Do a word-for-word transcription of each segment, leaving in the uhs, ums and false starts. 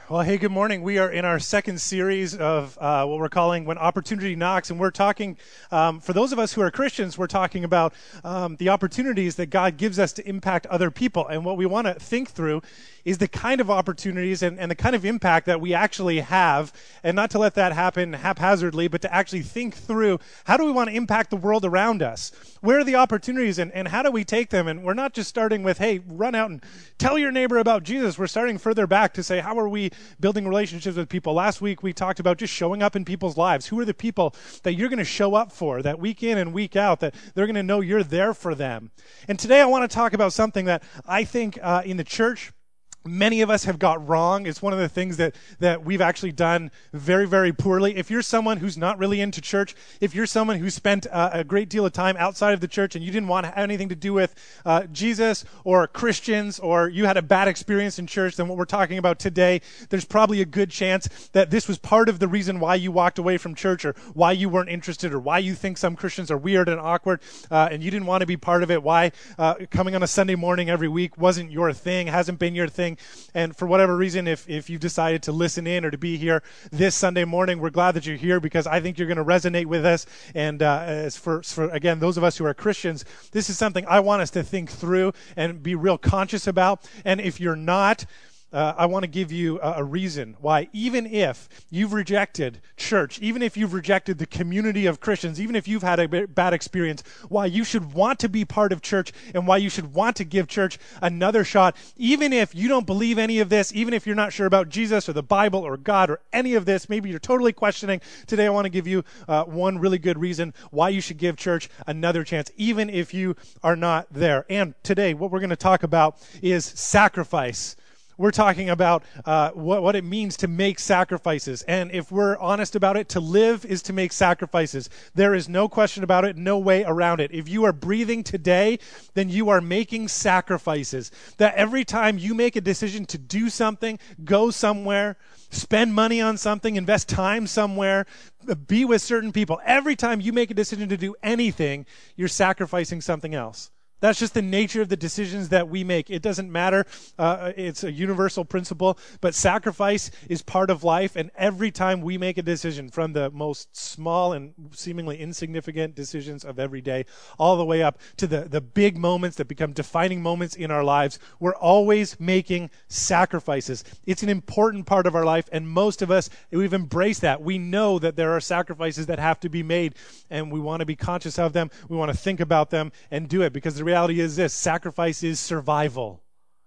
Well, hey, good morning. We are in our second series of uh, what we're calling When Opportunity Knocks, and we're talking, um, for those of us who are Christians, we're talking about um, the opportunities that God gives us to impact other people. And what we want to think through is the kind of opportunities and, and the kind of impact that we actually have, and not to let that happen haphazardly, but to actually think through, how do we want to impact the world around us? Where are the opportunities, and, and how do we take them? And we're not just starting with, hey, run out and tell your neighbor about Jesus. We're starting further back to say, how are we building relationships with people? Last week we talked about just showing up in people's lives. Who are the people that you're going to show up for, that week in and week out, that they're going to know you're there for them? And today I want to talk about something that I think uh, in the church many of us have got wrong. It's one of the things that, that we've actually done very, very poorly. If you're someone who's not really into church, if you're someone who spent uh, a great deal of time outside of the church and you didn't want to have anything to do with uh, Jesus or Christians, or you had a bad experience in church, then what we're talking about today, there's probably a good chance that this was part of the reason why you walked away from church, or why you weren't interested, or why you think some Christians are weird and awkward uh, and you didn't want to be part of it, why uh, coming on a Sunday morning every week wasn't your thing, hasn't been your thing. And for whatever reason, if, if you've decided to listen in or to be here this Sunday morning, we're glad that you're here, because I think you're going to resonate with us. And uh, as for, for, again, those of us who are Christians, this is something I want us to think through and be real conscious about. And if you're not, Uh, I want to give you a, a reason why, even if you've rejected church, even if you've rejected the community of Christians, even if you've had a b- bad experience, why you should want to be part of church, and why you should want to give church another shot, even if you don't believe any of this, even if you're not sure about Jesus or the Bible or God or any of this, maybe you're totally questioning. Today I want to give you uh, one really good reason why you should give church another chance, even if you are not there. And today what we're going to talk about is sacrifice. We're talking about uh, what, what it means to make sacrifices. And if we're honest about it, to live is to make sacrifices. There is no question about it, no way around it. If you are breathing today, then you are making sacrifices. That every time you make a decision to do something, go somewhere, spend money on something, invest time somewhere, be with certain people, every time you make a decision to do anything, you're sacrificing something else. That's just the nature of the decisions that we make. It doesn't matter. Uh, it's a universal principle, but sacrifice is part of life. And every time we make a decision, from the most small and seemingly insignificant decisions of every day, all the way up to the, the big moments that become defining moments in our lives, we're always making sacrifices. It's an important part of our life, and most of us, we've embraced that. We know that there are sacrifices that have to be made, and we want to be conscious of them. We want to think about them and do it, because the reality is this: sacrifice is survival.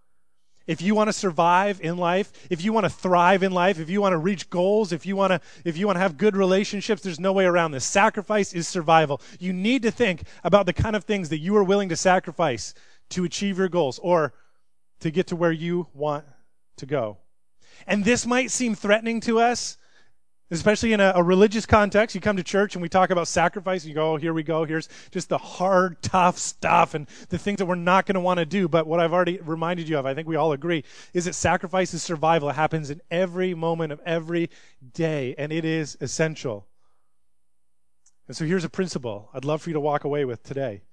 If you want to survive in life, if you want to thrive in life, if you want to reach goals, if you want to if you want to have good relationships, there's no way around this. Sacrifice is survival. You need to think about the kind of things that you are willing to sacrifice to achieve your goals, or to get to where you want to go. And this might seem threatening to us, especially in a, a religious context. You come to church and we talk about sacrifice, and you go, oh, here we go. Here's just the hard, tough stuff and the things that we're not going to want to do. But what I've already reminded you of, I think we all agree, is that sacrifice is survival. It happens in every moment of every day, and it is essential. And so here's a principle I'd love for you to walk away with today.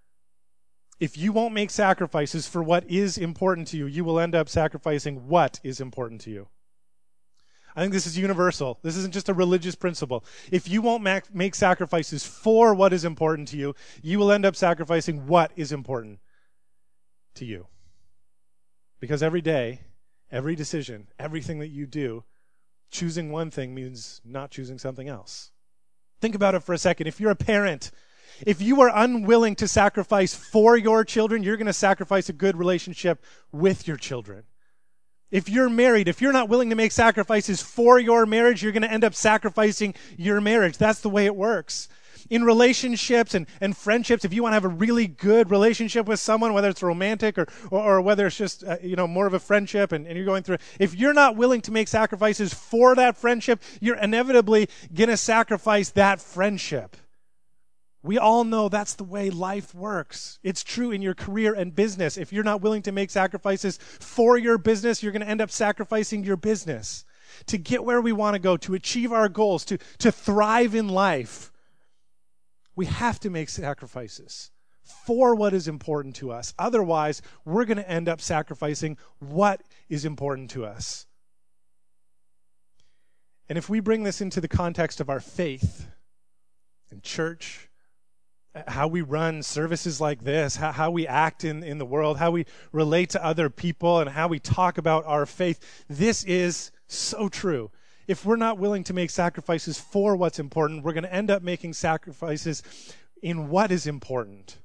If you won't make sacrifices for what is important to you, you will end up sacrificing what is important to you. I think this is universal. This isn't just a religious principle. If you won't make sacrifices for what is important to you, you will end up sacrificing what is important to you. Because every day, every decision, everything that you do, choosing one thing means not choosing something else. Think about it for a second. If you're a parent, if you are unwilling to sacrifice for your children, you're going to sacrifice a good relationship with your children. If you're married, if you're not willing to make sacrifices for your marriage, you're going to end up sacrificing your marriage. That's the way it works. In relationships and, and friendships, if you want to have a really good relationship with someone, whether it's romantic or, or, or whether it's just uh, you know more of a friendship, and, and you're going through, if you're not willing to make sacrifices for that friendship, you're inevitably going to sacrifice that friendship. We all know that's the way life works. It's true in your career and business. If you're not willing to make sacrifices for your business, you're going to end up sacrificing your business. To get where we want to go, to achieve our goals, to, to thrive in life, we have to make sacrifices for what is important to us. Otherwise, we're going to end up sacrificing what is important to us. And if we bring this into the context of our faith and church, how we run services like this, how, how we act in, in the world, how we relate to other people, and how we talk about our faith, this is so true. If we're not willing to make sacrifices for what's important, we're going to end up making sacrifices in what is important.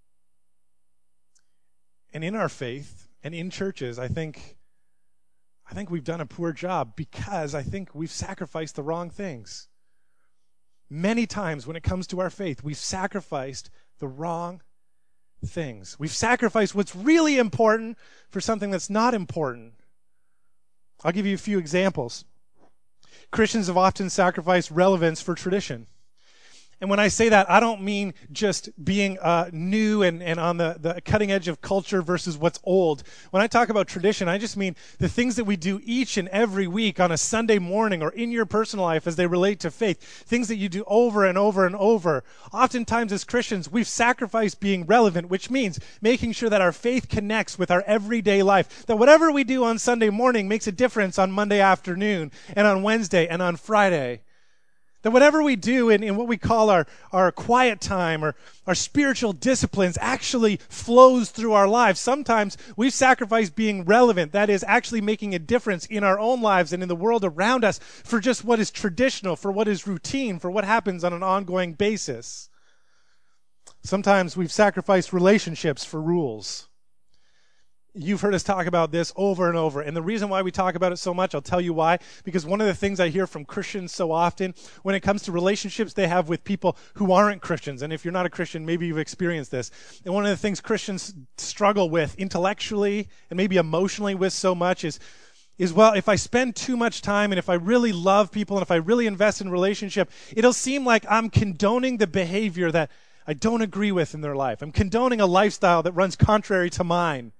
And in our faith and in churches, I think I think we've done a poor job because I think we've sacrificed the wrong things. Many times when it comes to our faith, we've sacrificed the wrong things. We've sacrificed what's really important for something that's not important. I'll give you a few examples. Christians have often sacrificed relevance for tradition. And when I say that, I don't mean just being uh, new and, and on the, the cutting edge of culture versus what's old. When I talk about tradition, I just mean the things that we do each and every week on a Sunday morning or in your personal life as they relate to faith, things that you do over and over and over. Oftentimes as Christians, we've sacrificed being relevant, which means making sure that our faith connects with our everyday life, that whatever we do on Sunday morning makes a difference on Monday afternoon and on Wednesday and on Friday. That whatever we do in, in what we call our, our quiet time or our spiritual disciplines actually flows through our lives. Sometimes we've sacrificed being relevant, that is, actually making a difference in our own lives and in the world around us for just what is traditional, for what is routine, for what happens on an ongoing basis. Sometimes we've sacrificed relationships for rules. You've heard us talk about this over and over. And the reason why we talk about it so much, I'll tell you why. Because one of the things I hear from Christians so often when it comes to relationships they have with people who aren't Christians, and if you're not a Christian, maybe you've experienced this. And one of the things Christians struggle with intellectually and maybe emotionally with so much is, is well, if I spend too much time and if I really love people and if I really invest in relationship, it'll seem like I'm condoning the behavior that I don't agree with in their life. I'm condoning a lifestyle that runs contrary to mine.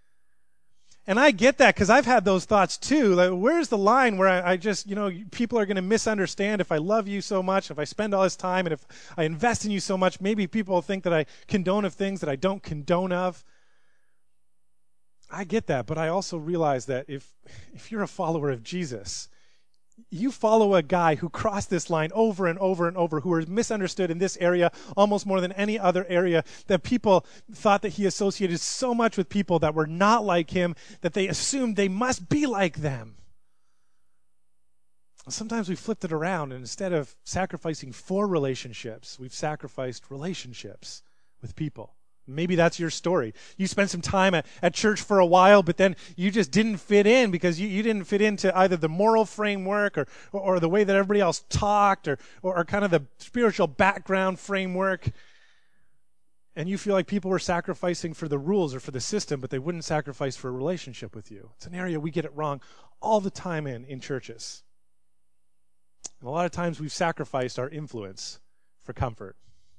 And I get that because I've had those thoughts too. Like, where's the line where I, I just, you know, people are going to misunderstand if I love you so much, if I spend all this time, and if I invest in you so much, maybe people will think that I condone of things that I don't condone of. I get that, but I also realize that if if you're a follower of Jesus, you follow a guy who crossed this line over and over and over, who was misunderstood in this area almost more than any other area, that people thought that he associated so much with people that were not like him that they assumed they must be like them. Sometimes we flipped it around, and instead of sacrificing for relationships, we've sacrificed relationships with people. Maybe that's your story. You spent some time at, at church for a while, but then you just didn't fit in because you, you didn't fit into either the moral framework or, or, or the way that everybody else talked or, or, or kind of the spiritual background framework. And you feel like people were sacrificing for the rules or for the system, but they wouldn't sacrifice for a relationship with you. It's an area we get it wrong all the time in, in churches. And a lot of times we've sacrificed our influence for comfort.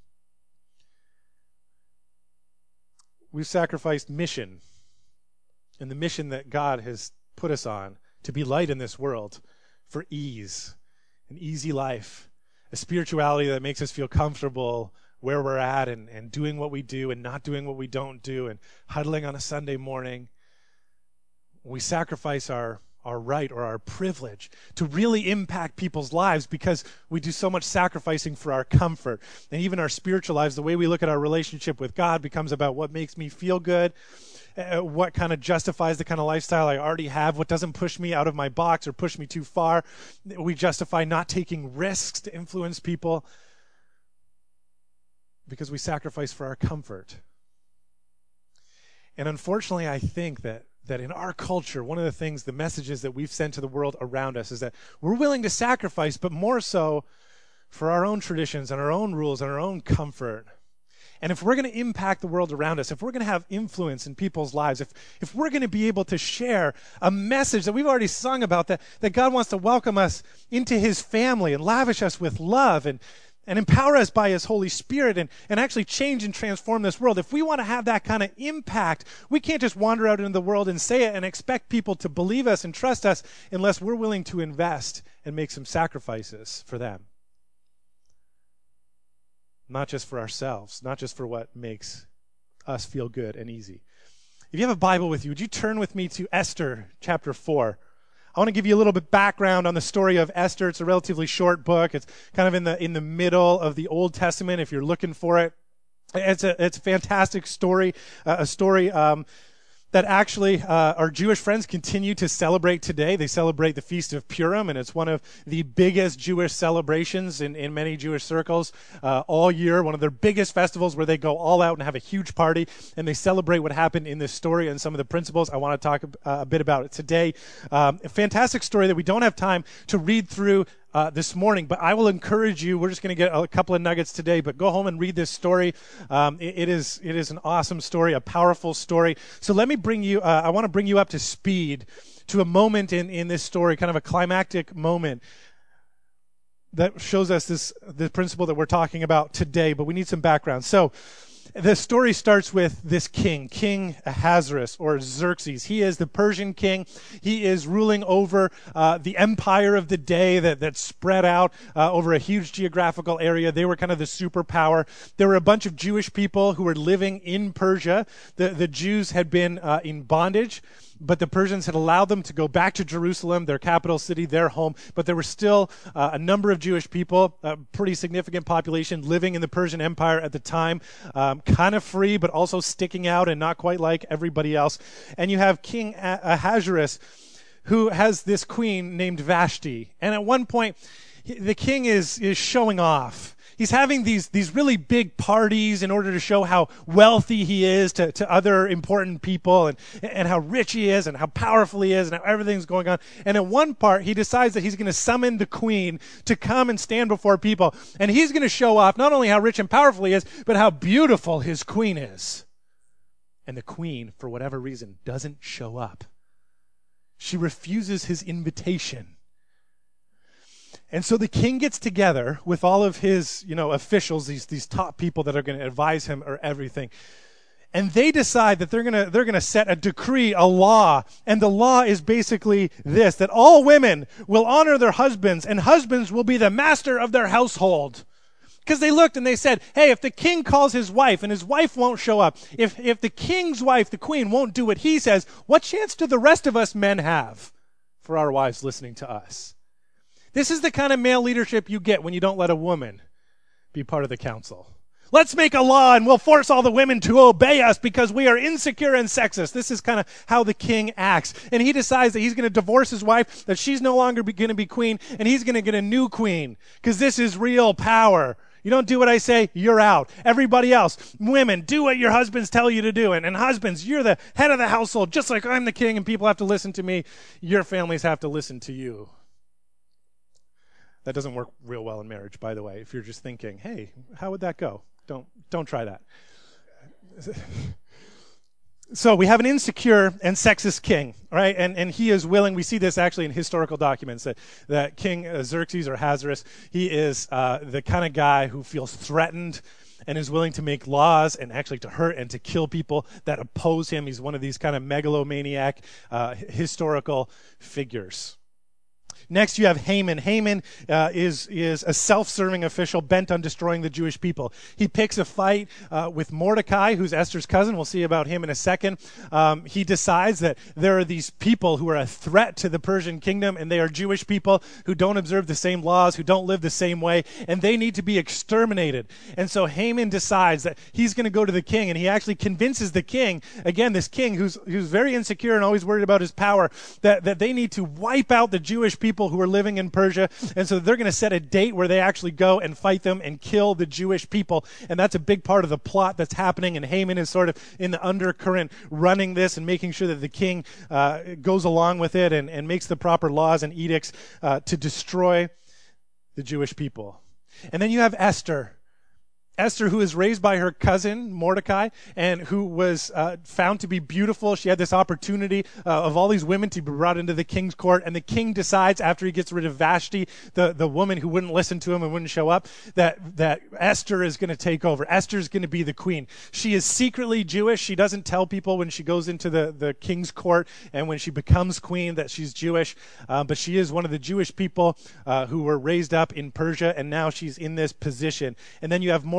We've sacrificed mission and the mission that God has put us on to be light in this world for ease, an easy life, a spirituality that makes us feel comfortable where we're at and, and doing what we do and not doing what we don't do and huddling on a Sunday morning. We sacrifice our our right or our privilege to really impact people's lives because we do so much sacrificing for our comfort. And even our spiritual lives, the way we look at our relationship with God becomes about what makes me feel good, uh, what kind of justifies the kind of lifestyle I already have, what doesn't push me out of my box or push me too far. We justify not taking risks to influence people because we sacrifice for our comfort. And unfortunately, I think that that in our culture, one of the things, the messages that we've sent to the world around us is that we're willing to sacrifice, but more so for our own traditions and our own rules and our own comfort. And if we're going to impact the world around us, if we're going to have influence in people's lives, if if we're going to be able to share a message that we've already sung about, that, that God wants to welcome us into his family and lavish us with love and and empower us by his Holy Spirit and, and actually change and transform this world. If we want to have that kind of impact, we can't just wander out into the world and say it and expect people to believe us and trust us unless we're willing to invest and make some sacrifices for them. Not just for ourselves, not just for what makes us feel good and easy. If you have a Bible with you, would you turn with me to Esther chapter four? I want to give you a little bit background on the story of Esther. It's a relatively short book. It's kind of in the in the middle of the Old Testament if you're looking for it. It's a it's a fantastic story, uh, a story um, that actually uh, our Jewish friends continue to celebrate today. They celebrate the Feast of Purim, and it's one of the biggest Jewish celebrations in, in many Jewish circles uh, all year, one of their biggest festivals where they go all out and have a huge party, and they celebrate what happened in this story and some of the principles. I want to talk uh, a bit about it today. Um, a fantastic story that we don't have time to read through Uh, this morning, but I will encourage you. We're just going to get a couple of nuggets today, but go home and read this story. Um, it, it is it is an awesome story, a powerful story. So let me bring you. Uh, I want to bring you up to speed to a moment in in this story, kind of a climactic moment that shows us this the principle that we're talking about today. But we need some background. So the story starts with this king, King Ahasuerus, or Xerxes. He is the Persian king. He is ruling over uh, the empire of the day that, that spread out uh, over a huge geographical area. They were kind of the superpower. There were a bunch of Jewish people who were living in Persia. The, the Jews had been uh, in bondage, but the Persians had allowed them to go back to Jerusalem, their capital city, their home. But there were still uh, a number of Jewish people, a pretty significant population living in the Persian Empire at the time, um, kind of free, but also sticking out and not quite like everybody else. And you have King Ahasuerus, who has this queen named Vashti. And at one point, the king is is showing off. He's having these these really big parties in order to show how wealthy he is to, to other important people and, and how rich he is and how powerful he is and how everything's going on. And at one part, he decides that he's going to summon the queen to come and stand before people. And he's going to show off not only how rich and powerful he is, but how beautiful his queen is. And the queen, for whatever reason, doesn't show up. She refuses his invitation. And so the king gets together with all of his, you know, officials, these these top people that are going to advise him or everything. And they decide that they're going to they're going to set a decree, a law, and the law is basically this, that all women will honor their husbands and husbands will be the master of their household. Because they looked and they said, hey, if the king calls his wife and his wife won't show up, if if the king's wife, the queen, won't do what he says, what chance do the rest of us men have for our wives listening to us? This is the kind of male leadership you get when you don't let a woman be part of the council. Let's make a law and we'll force all the women to obey us because we are insecure and sexist. This is kind of how the king acts. And he decides that he's going to divorce his wife, that she's no longer going to be queen, and he's going to get a new queen because this is real power. You don't do what I say, you're out. Everybody else, women, do what your husbands tell you to do. And, and husbands, you're the head of the household, just like I'm the king and people have to listen to me. Your families have to listen to you. That doesn't work real well in marriage, by the way. If you're just thinking, hey, how would that go? Don't don't try that. So we have an insecure and sexist king, right? And and he is willing. We see this actually in historical documents that that King Xerxes or Ahasuerus, he is uh, the kind of guy who feels threatened and is willing to make laws and actually to hurt and to kill people that oppose him. He's one of these kind of megalomaniac uh, historical figures. Next, you have Haman. Haman uh, is is a self-serving official bent on destroying the Jewish people. He picks a fight uh, with Mordecai, who's Esther's cousin. We'll see about him in a second. Um, he decides that there are these people who are a threat to the Persian kingdom, and they are Jewish people who don't observe the same laws, who don't live the same way, and they need to be exterminated. And so Haman decides that he's going to go to the king, and he actually convinces the king, again, this king who's who's very insecure and always worried about his power, that, that they need to wipe out the Jewish people who are living in Persia. And so they're going to set a date where they actually go and fight them and kill the Jewish people. And that's a big part of the plot that's happening. And Haman is sort of in the undercurrent running this and making sure that the king uh, goes along with it and, and makes the proper laws and edicts uh, to destroy the Jewish people. And then you have Esther. Esther, who is raised by her cousin, Mordecai, and who was uh, found to be beautiful. She had this opportunity uh, of all these women to be brought into the king's court, and the king decides, after he gets rid of Vashti, the, the woman who wouldn't listen to him and wouldn't show up, that, that Esther is going to take over. Esther is going to be the queen. She is secretly Jewish. She doesn't tell people when she goes into the, the king's court and when she becomes queen that she's Jewish, uh, but she is one of the Jewish people uh, who were raised up in Persia, and now she's in this position. And then you have Mordecai.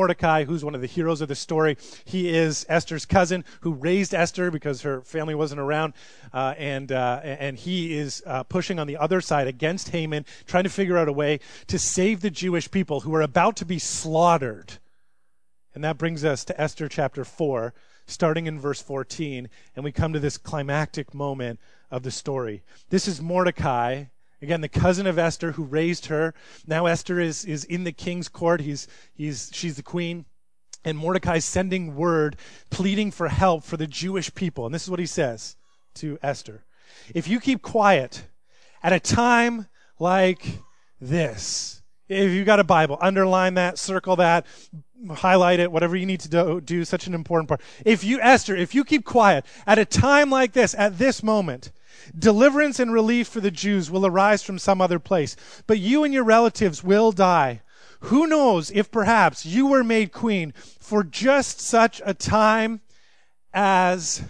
Mordecai, who's one of the heroes of the story. He is Esther's cousin who raised Esther because her family wasn't around. Uh, and uh, and he is uh, pushing on the other side against Haman, trying to figure out a way to save the Jewish people who are about to be slaughtered. And that brings us to Esther chapter four, starting in verse fourteen. And we come to this climactic moment of the story. This is Mordecai, again, the cousin of Esther who raised her. Now Esther is, is in the king's court. He's, he's, she's the queen. And Mordecai's sending word, pleading for help for the Jewish people. And this is what he says to Esther. If you keep quiet at a time like this, if you got a Bible, underline that, circle that, highlight it, whatever you need to do, do, such an important part. If you, Esther, if you keep quiet at a time like this, at this moment, deliverance and relief for the Jews will arise from some other place, but you and your relatives will die. Who knows if perhaps you were made queen for just such a time as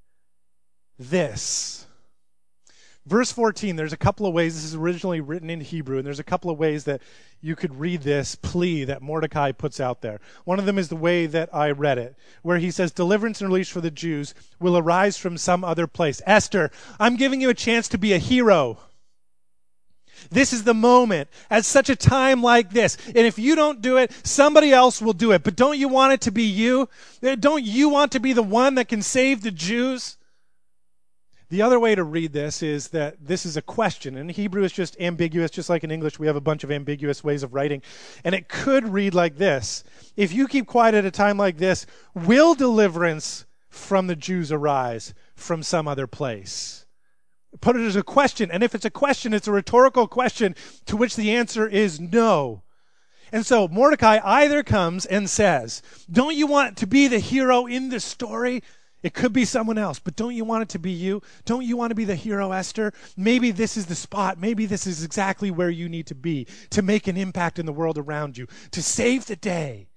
this. Verse fourteen, there's a couple of ways. This is originally written in Hebrew, and there's a couple of ways that you could read this plea that Mordecai puts out there. One of them is the way that I read it, where he says, deliverance and release for the Jews will arise from some other place. Esther, I'm giving you a chance to be a hero. This is the moment at such a time like this. And if you don't do it, somebody else will do it. But don't you want it to be you? Don't you want to be the one that can save the Jews? The other way to read this is that this is a question. In Hebrew, it's just ambiguous, just like in English, we have a bunch of ambiguous ways of writing. And it could read like this. If you keep quiet at a time like this, will deliverance from the Jews arise from some other place? Put it as a question. And if it's a question, it's a rhetorical question to which the answer is no. And so Mordecai either comes and says, don't you want to be the hero in the story? It could be someone else, but don't you want it to be you? Don't you want to be the hero, Esther? Maybe this is the spot. Maybe this is exactly where you need to be to make an impact in the world around you, to save the day.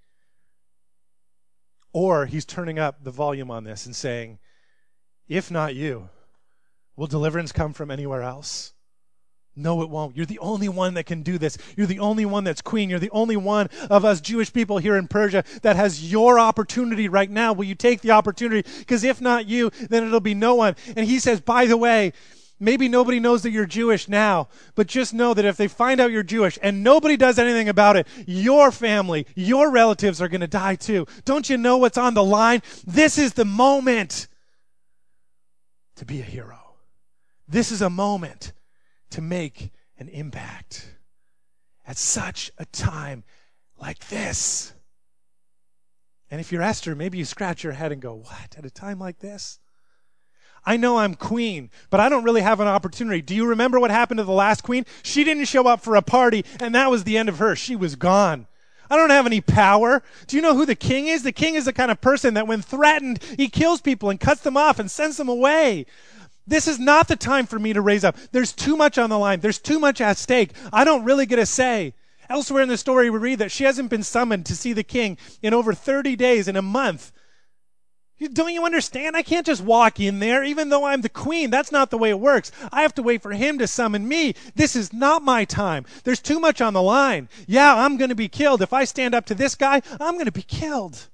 Or he's turning up the volume on this and saying, if not you, will deliverance come from anywhere else? No, it won't. You're the only one that can do this. You're the only one that's queen. You're the only one of us Jewish people here in Persia that has your opportunity right now. Will you take the opportunity? Because if not you, then it'll be no one. And he says, by the way, maybe nobody knows that you're Jewish now, but just know that if they find out you're Jewish and nobody does anything about it, your family, your relatives are going to die too. Don't you know what's on the line? This is the moment to be a hero. This is a moment to make an impact at such a time like this. And if you're Esther, maybe you scratch your head and go, what, at a time like this? I know I'm queen, but I don't really have an opportunity. Do you remember what happened to the last queen? She didn't show up for a party, and that was the end of her. She was gone. I don't have any power. Do you know who the king is? The king is the kind of person that when threatened, he kills people and cuts them off and sends them away. This is not the time for me to raise up. There's too much on the line. There's too much at stake. I don't really get a say. Elsewhere in the story, we read that she hasn't been summoned to see the king in over thirty days, in a month. Don't you understand? I can't just walk in there, even though I'm the queen. That's not the way it works. I have to wait for him to summon me. This is not my time. There's too much on the line. Yeah, I'm going to be killed. If I stand up to this guy, I'm going to be killed.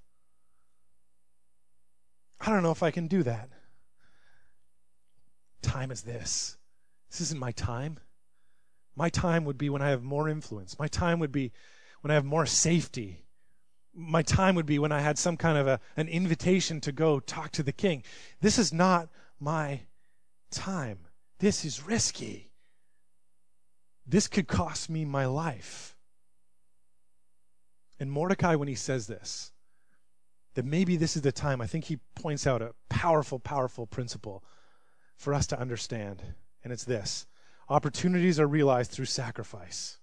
I don't know if I can do that. Time is this. This isn't my time. My time would be when I have more influence. My time would be when I have more safety. My time would be when I had some kind of a, an invitation to go talk to the king. This is not my time. This is risky. This could cost me my life. And Mordecai, when he says this, that maybe this is the time, I think he points out a powerful, powerful principle for us to understand, and it's this: opportunities are realized through sacrifice.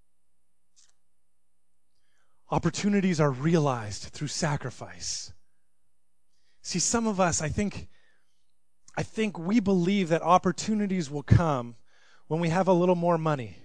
Opportunities are realized through sacrifice. See, some of us, I think, I think we believe that opportunities will come when we have a little more money,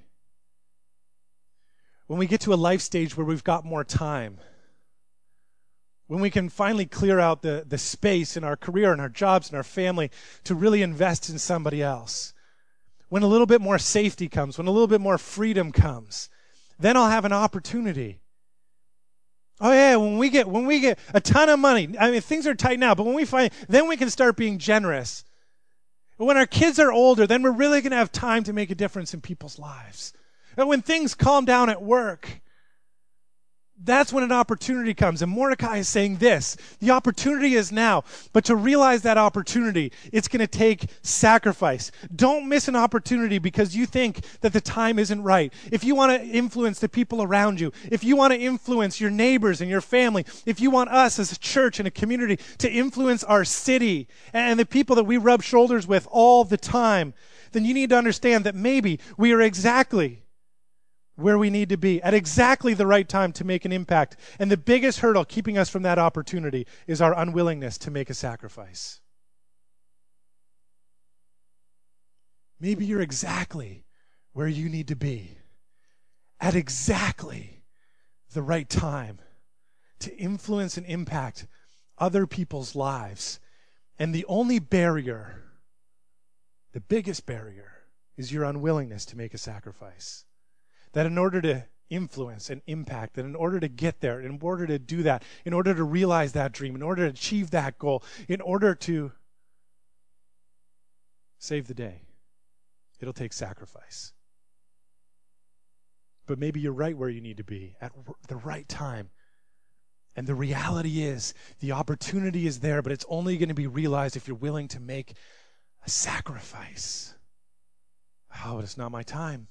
when we get to a life stage where we've got more time, when we can finally clear out the, the space in our career and our jobs and our family to really invest in somebody else. When a little bit more safety comes, when a little bit more freedom comes, then I'll have an opportunity. Oh yeah, when we get when we get a ton of money, I mean things are tight now, but when we find, then we can start being generous. When our kids are older, then we're really going to have time to make a difference in people's lives. And when things calm down at work, that's when an opportunity comes. And Mordecai is saying this, the opportunity is now. But to realize that opportunity, it's going to take sacrifice. Don't miss an opportunity because you think that the time isn't right. If you want to influence the people around you, if you want to influence your neighbors and your family, if you want us as a church and a community to influence our city and the people that we rub shoulders with all the time, then you need to understand that maybe we are exactly where we need to be at exactly the right time to make an impact. And the biggest hurdle keeping us from that opportunity is our unwillingness to make a sacrifice. Maybe you're exactly where you need to be at exactly the right time to influence and impact other people's lives. And the only barrier, the biggest barrier, is your unwillingness to make a sacrifice. That in order to influence and impact, that in order to get there, in order to do that, in order to realize that dream, in order to achieve that goal, in order to save the day, it'll take sacrifice. But maybe you're right where you need to be at the right time. And the reality is, the opportunity is there, but it's only going to be realized if you're willing to make a sacrifice. Oh, but it's not my time.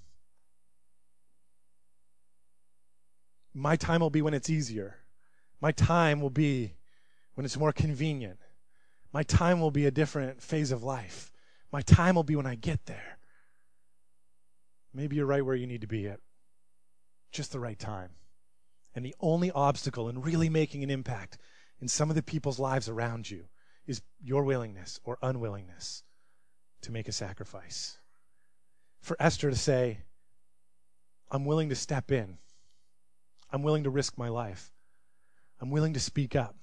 My time will be when it's easier. My time will be when it's more convenient. My time will be a different phase of life. My time will be when I get there. Maybe you're right where you need to be at just the right time. And the only obstacle in really making an impact in some of the people's lives around you is your willingness or unwillingness to make a sacrifice. For Esther to say, I'm willing to step in. I'm willing to risk my life. I'm willing to speak up.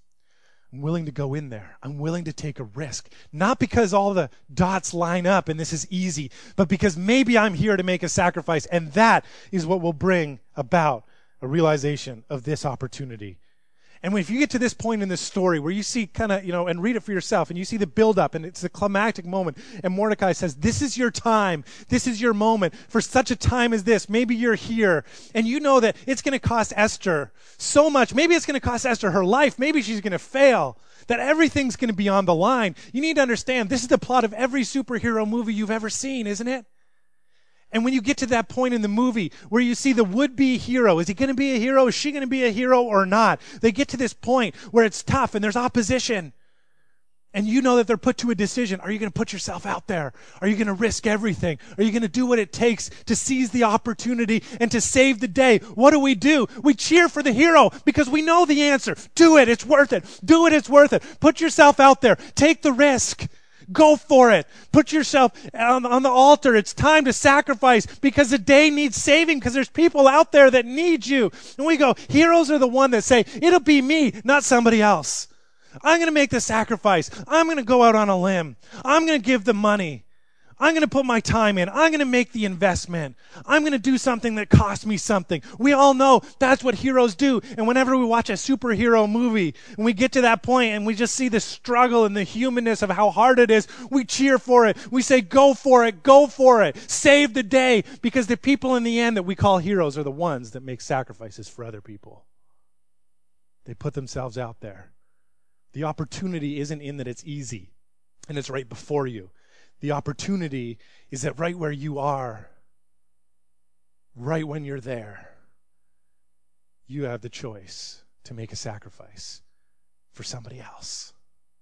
I'm willing to go in there. I'm willing to take a risk. Not because all the dots line up and this is easy, but because maybe I'm here to make a sacrifice, and that is what will bring about a realization of this opportunity. And if you get to this point in this story where you see kind of, you know, and read it for yourself, and you see the build-up, and it's the climactic moment, and Mordecai says, this is your time, this is your moment, for such a time as this, maybe you're here, and you know that it's going to cost Esther so much, maybe it's going to cost Esther her life, maybe she's going to fail, that everything's going to be on the line. You need to understand, this is the plot of every superhero movie you've ever seen, isn't it? And when you get to that point in the movie where you see the would-be hero, is he going to be a hero? Is she going to be a hero or not? They get to this point where it's tough and there's opposition. And you know that they're put to a decision. Are you going to put yourself out there? Are you going to risk everything? Are you going to do what it takes to seize the opportunity and to save the day? What do we do? We cheer for the hero because we know the answer. Do it. It's worth it. Do it. It's worth it. Put yourself out there. Take the risk. Go for it. Put yourself on, on the altar. It's time to sacrifice because the day needs saving because there's people out there that need you. And we go, heroes are the one that say, it'll be me, not somebody else. I'm going to make the sacrifice. I'm going to go out on a limb. I'm going to give the money. I'm going to put my time in. I'm going to make the investment. I'm going to do something that costs me something. We all know that's what heroes do. And whenever we watch a superhero movie and we get to that point and we just see the struggle and the humanness of how hard it is, we cheer for it. We say, go for it, go for it. Save the day. Because the people in the end that we call heroes are the ones that make sacrifices for other people. They put themselves out there. The opportunity isn't in that it's easy and it's right before you. The opportunity is that right where you are, right when you're there, you have the choice to make a sacrifice for somebody else,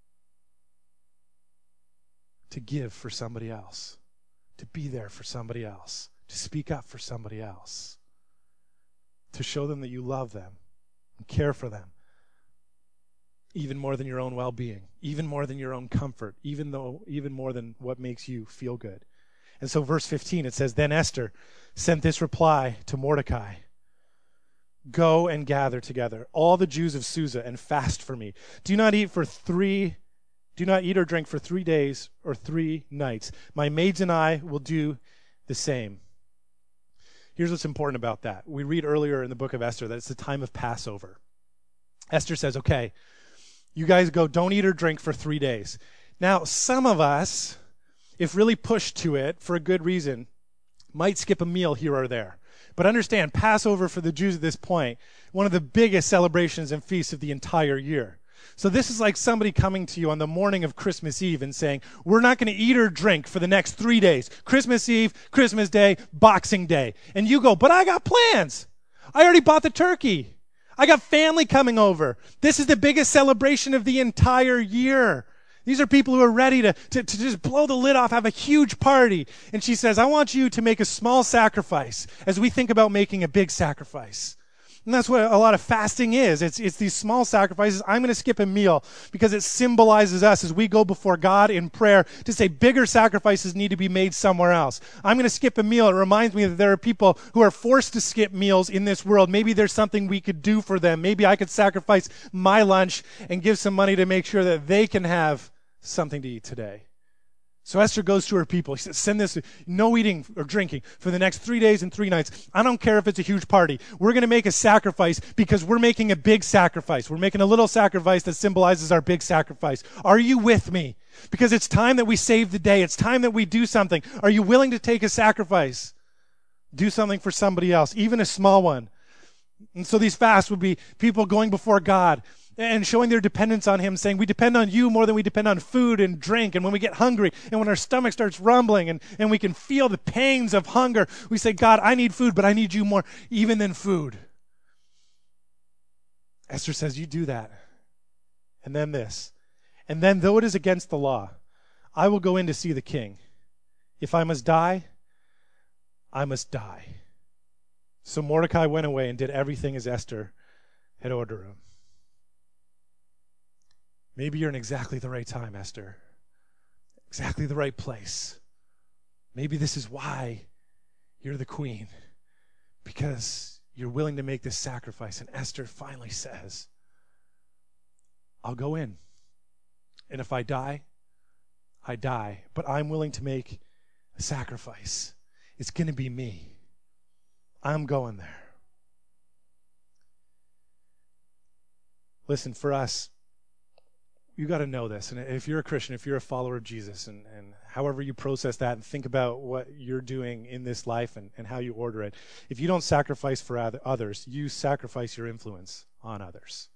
to give for somebody else, to be there for somebody else, to speak up for somebody else, to show them that you love them and care for them. Even more than your own well-being, even more than your own comfort, even though, even more than what makes you feel good. And so verse fifteen, it says, then Esther sent this reply to Mordecai. Go and gather together all the Jews of Susa and fast for me. Do not eat for three, do not eat or drink for three days or three nights. My maids and I will do the same. Here's what's important about that. We read earlier in the book of Esther that it's the time of Passover. Esther says, okay, you guys go, don't eat or drink for three days. Now, some of us, if really pushed to it for a good reason, might skip a meal here or there. But understand, Passover for the Jews at this point, one of the biggest celebrations and feasts of the entire year. So this is like somebody coming to you on the morning of Christmas Eve and saying, we're not going to eat or drink for the next three days. Christmas Eve, Christmas Day, Boxing Day. And you go, but I got plans. I already bought the turkey. I got family coming over. This is the biggest celebration of the entire year. These are people who are ready to, to, to just blow the lid off, have a huge party. And she says, I want you to make a small sacrifice as we think about making a big sacrifice. And that's what a lot of fasting is. It's, it's these small sacrifices. I'm going to skip a meal because it symbolizes us as we go before God in prayer to say bigger sacrifices need to be made somewhere else. I'm going to skip a meal. It reminds me that there are people who are forced to skip meals in this world. Maybe there's something we could do for them. Maybe I could sacrifice my lunch and give some money to make sure that they can have something to eat today. So Esther goes to her people. She says, send this, no eating or drinking for the next three days and three nights. I don't care if it's a huge party. We're going to make a sacrifice because we're making a big sacrifice. We're making a little sacrifice that symbolizes our big sacrifice. Are you with me? Because it's time that we save the day. It's time that we do something. Are you willing to take a sacrifice? Do something for somebody else, even a small one. And so these fasts would be people going before God and showing their dependence on him, saying, we depend on you more than we depend on food and drink. And when we get hungry and when our stomach starts rumbling and, and we can feel the pains of hunger, we say, God, I need food, but I need you more even than food. Esther says, you do that. And then this. And then though it is against the law, I will go in to see the king. If I must die, I must die. So Mordecai went away and did everything as Esther had ordered him. Maybe you're in exactly the right time, Esther. Exactly the right place. Maybe this is why you're the queen. Because you're willing to make this sacrifice. And Esther finally says, I'll go in. And if I die, I die. But I'm willing to make a sacrifice. It's going to be me. I'm going there. Listen, for us, you got to know this. And if you're a Christian, if you're a follower of Jesus, and, and however you process that and think about what you're doing in this life and, and how you order it, if you don't sacrifice for other, others, you sacrifice your influence on others.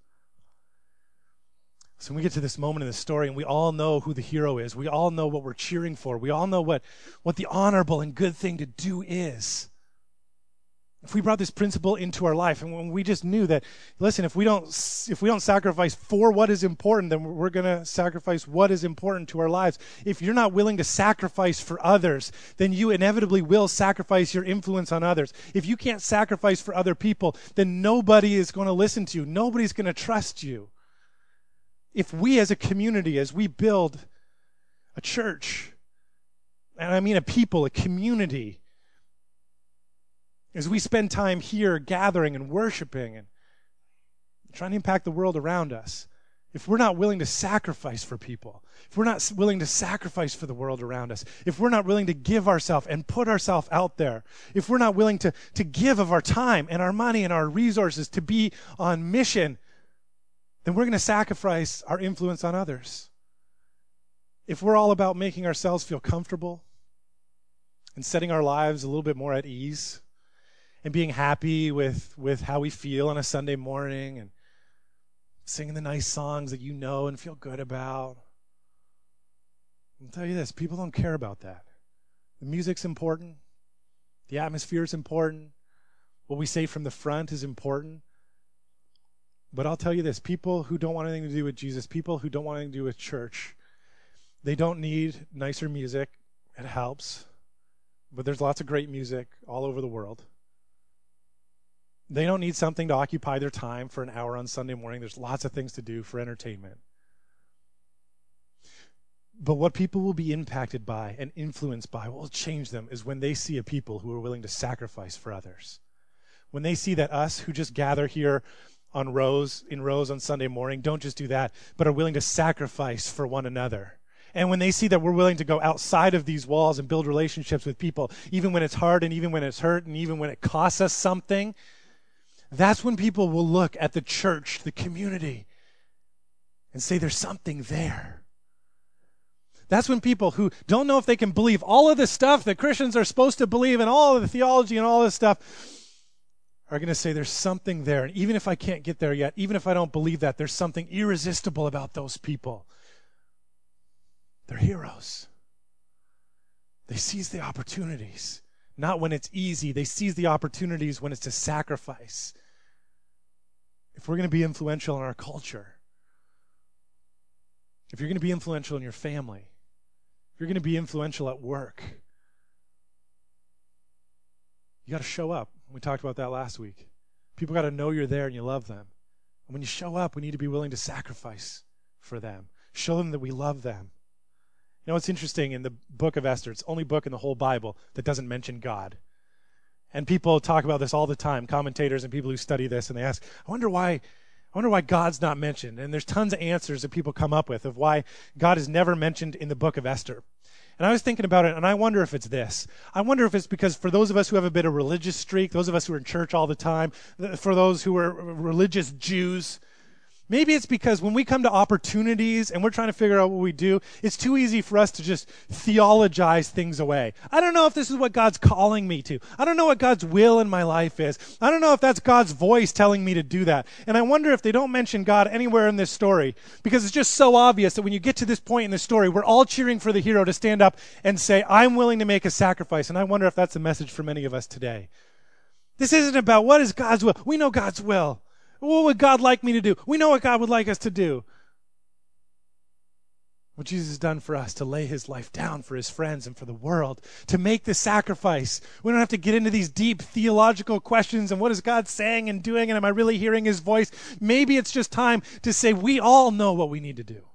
So when we get to this moment in the story, and we all know who the hero is, we all know what we're cheering for, we all know what, what the honorable and good thing to do is. If we brought this principle into our life, and when we just knew that, listen, if we don't if we don't sacrifice for what is important, then we're going to sacrifice what is important to our lives. If you're not willing to sacrifice for others, then you inevitably will sacrifice your influence on others. If you can't sacrifice for other people, then nobody is going to listen to you. Nobody's going to trust you. If we as a community, as we build a church, and I mean a people, a community, as we spend time here gathering and worshiping and trying to impact the world around us, if we're not willing to sacrifice for people, if we're not willing to sacrifice for the world around us, if we're not willing to give ourselves and put ourselves out there, if we're not willing to, to give of our time and our money and our resources to be on mission, then we're going to sacrifice our influence on others. If we're all about making ourselves feel comfortable and setting our lives a little bit more at ease, and being happy with, with how we feel on a Sunday morning and singing the nice songs that you know and feel good about. I'll tell you this, people don't care about that. The music's important. The atmosphere is important. What we say from the front is important. But I'll tell you this, people who don't want anything to do with Jesus, people who don't want anything to do with church, they don't need nicer music. It helps. But there's lots of great music all over the world. They don't need something to occupy their time for an hour on Sunday morning. There's lots of things to do for entertainment. But what people will be impacted by and influenced by, what will change them, is when they see a people who are willing to sacrifice for others. When they see that us who just gather here on rows, in rows on Sunday morning, don't just do that, but are willing to sacrifice for one another. And when they see that we're willing to go outside of these walls and build relationships with people, even when it's hard and even when it's hurt and even when it costs us something, That's when people will look at the church, the community, and say there's something there. That's when people who don't know if they can believe all of the stuff that Christians are supposed to believe and all of the theology and all this stuff are going to say there's something there. And even if I can't get there yet, even if I don't believe that, there's something irresistible about those people. They're heroes. They seize the opportunities. Not when it's easy. They seize the opportunities when it's a sacrifice. If we're going to be influential in our culture, if you're going to be influential in your family, if you're going to be influential at work, you got to show up. We talked about that last week. People got to know you're there and you love them. And when you show up, we need to be willing to sacrifice for them. Show them that we love them. You know, it's interesting, in the book of Esther, it's the only book in the whole Bible that doesn't mention God. And people talk about this all the time, commentators and people who study this, and they ask, I wonder why, I wonder why God's not mentioned. And there's tons of answers that people come up with of why God is never mentioned in the book of Esther. And I was thinking about it, and I wonder if it's this. I wonder if it's because for those of us who have a bit of religious streak, those of us who are in church all the time, for those who are religious Jews, maybe it's because when we come to opportunities and we're trying to figure out what we do, it's too easy for us to just theologize things away. I don't know if this is what God's calling me to. I don't know what God's will in my life is. I don't know if that's God's voice telling me to do that. And I wonder if they don't mention God anywhere in this story, because it's just so obvious that when you get to this point in the story, we're all cheering for the hero to stand up and say, I'm willing to make a sacrifice. And I wonder if that's a message for many of us today. This isn't about what is God's will. We know God's will. What would God like me to do? We know what God would like us to do. What Jesus has done for us, to lay his life down for his friends and for the world, to make the sacrifice. We don't have to get into these deep theological questions and what is God saying and doing, and am I really hearing his voice? Maybe it's just time to say we all know what we need to do.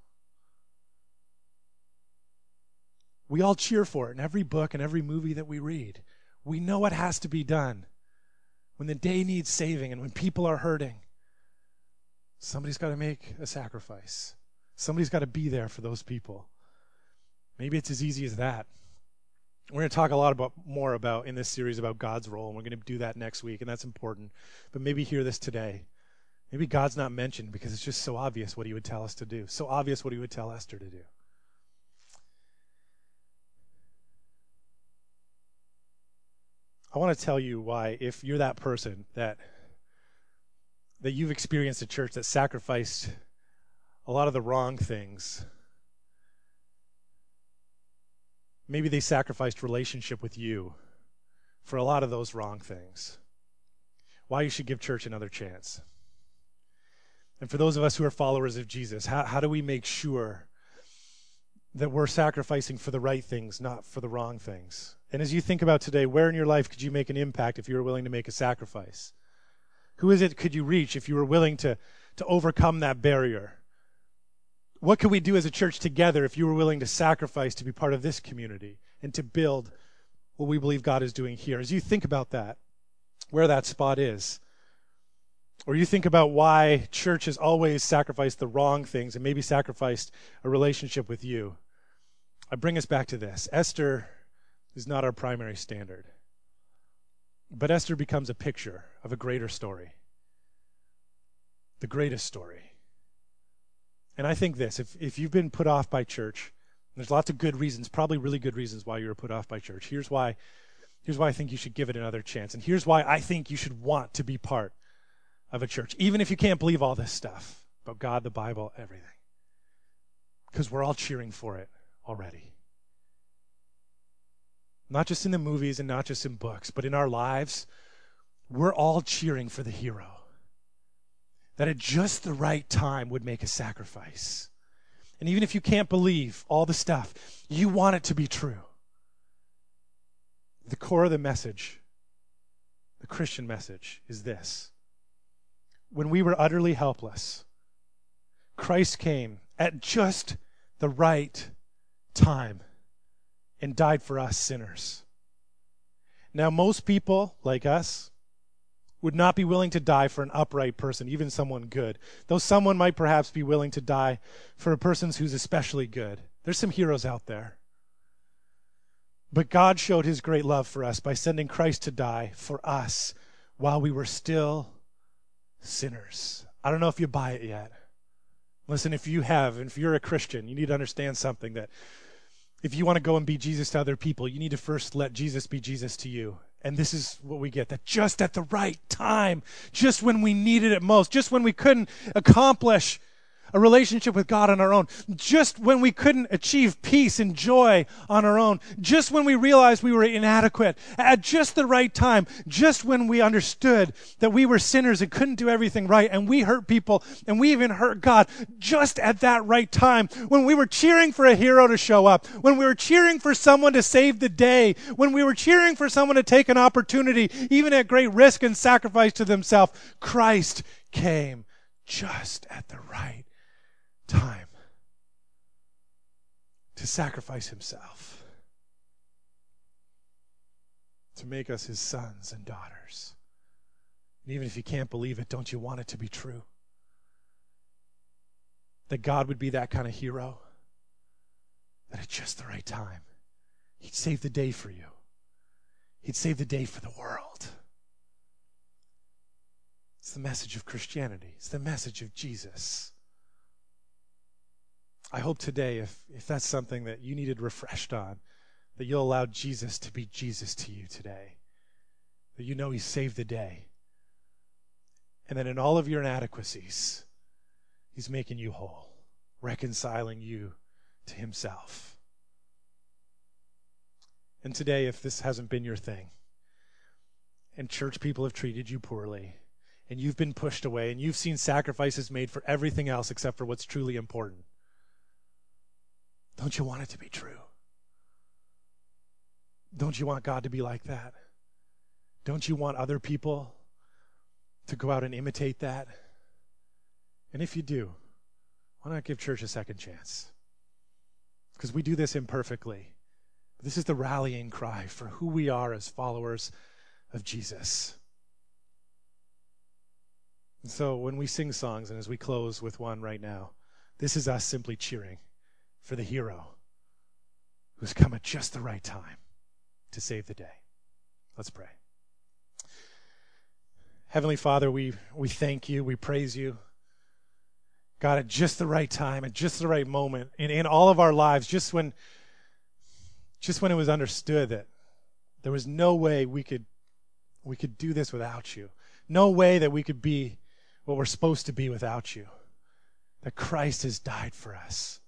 We all cheer for it in every book and every movie that we read. We know what has to be done when the day needs saving and when people are hurting. Somebody's got to make a sacrifice. Somebody's got to be there for those people. Maybe it's as easy as that. We're going to talk a lot about more about in this series about God's role, and we're going to do that next week, and that's important. But maybe hear this today. Maybe God's not mentioned because it's just so obvious what he would tell us to do. So obvious what he would tell Esther to do. I want to tell you why, if you're that person that that you've experienced a church that sacrificed a lot of the wrong things. Maybe they sacrificed relationship with you for a lot of those wrong things. Why you should give church another chance. And for those of us who are followers of Jesus, how, how do we make sure that we're sacrificing for the right things, not for the wrong things? And as you think about today, where in your life could you make an impact if you were willing to make a sacrifice? Who is it could you reach if you were willing to, to overcome that barrier? What could we do as a church together if you were willing to sacrifice to be part of this community and to build what we believe God is doing here? As you think about that, where that spot is, or you think about why church has always sacrificed the wrong things and maybe sacrificed a relationship with you, I bring us back to this. Esther is not our primary standard. But Esther becomes a picture of a greater story. The greatest story. And I think this, if, if you've been put off by church, there's lots of good reasons, probably really good reasons why you were put off by church. Here's why, here's why I think you should give it another chance. And here's why I think you should want to be part of a church, even if you can't believe all this stuff about God, the Bible, everything. Because we're all cheering for it already. Not just in the movies and not just in books, but in our lives, we're all cheering for the hero. That at just the right time would make a sacrifice. And even if you can't believe all the stuff, you want it to be true. The core of the message, the Christian message, is this. When we were utterly helpless, Christ came at just the right time and died for us sinners. Now, most people, like us, would not be willing to die for an upright person, even someone good. Though someone might perhaps be willing to die for a person who's especially good. There's some heroes out there. But God showed his great love for us by sending Christ to die for us while we were still sinners. I don't know if you buy it yet. Listen, if you have, and if you're a Christian, you need to understand something, that if you want to go and be Jesus to other people, you need to first let Jesus be Jesus to you. And this is what we get, that just at the right time, just when we needed it most, just when we couldn't accomplish a relationship with God on our own, just when we couldn't achieve peace and joy on our own, just when we realized we were inadequate, at just the right time, just when we understood that we were sinners and couldn't do everything right, and we hurt people, and we even hurt God, just at that right time, when we were cheering for a hero to show up, when we were cheering for someone to save the day, when we were cheering for someone to take an opportunity, even at great risk and sacrifice to themselves, Christ came just at the right time to sacrifice himself, to make us his sons and daughters. And even if you can't believe it, don't you want it to be true? That God would be that kind of hero, that at just the right time, he'd save the day for you. He'd save the day for the world. It's the message of Christianity. It's the message of Jesus. I hope today, if, if that's something that you needed refreshed on, that you'll allow Jesus to be Jesus to you today. That you know he saved the day. And that in all of your inadequacies, he's making you whole, reconciling you to himself. And today, if this hasn't been your thing, and church people have treated you poorly, and you've been pushed away, and you've seen sacrifices made for everything else except for what's truly important, don't you want it to be true? Don't you want God to be like that? Don't you want other people to go out and imitate that? And if you do, why not give church a second chance? Because we do this imperfectly. This is the rallying cry for who we are as followers of Jesus. And so when we sing songs, and as we close with one right now, this is us simply cheering for the hero who's come at just the right time to save the day. Let's pray. Heavenly Father, we, we thank you, we praise you. God, at just the right time, at just the right moment, in, in all of our lives, just when, just when it was understood that there was no way we could, we could do this without you. No way that we could be what we're supposed to be without you. That Christ has died for us.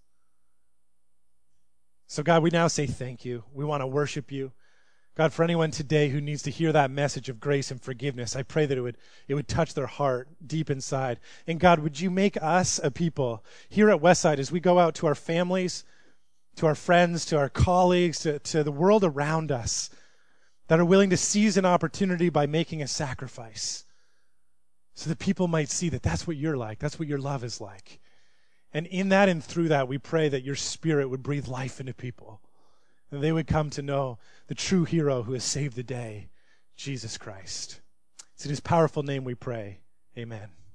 So God, we now say thank you. We want to worship you. God, for anyone today who needs to hear that message of grace and forgiveness, I pray that it would, it would touch their heart deep inside. And God, would you make us a people here at Westside as we go out to our families, to our friends, to our colleagues, to, to the world around us, that are willing to seize an opportunity by making a sacrifice so that people might see that that's what you're like, that's what your love is like. And in that and through that, we pray that your Spirit would breathe life into people, and they would come to know the true hero who has saved the day, Jesus Christ. It's in his powerful name we pray. Amen.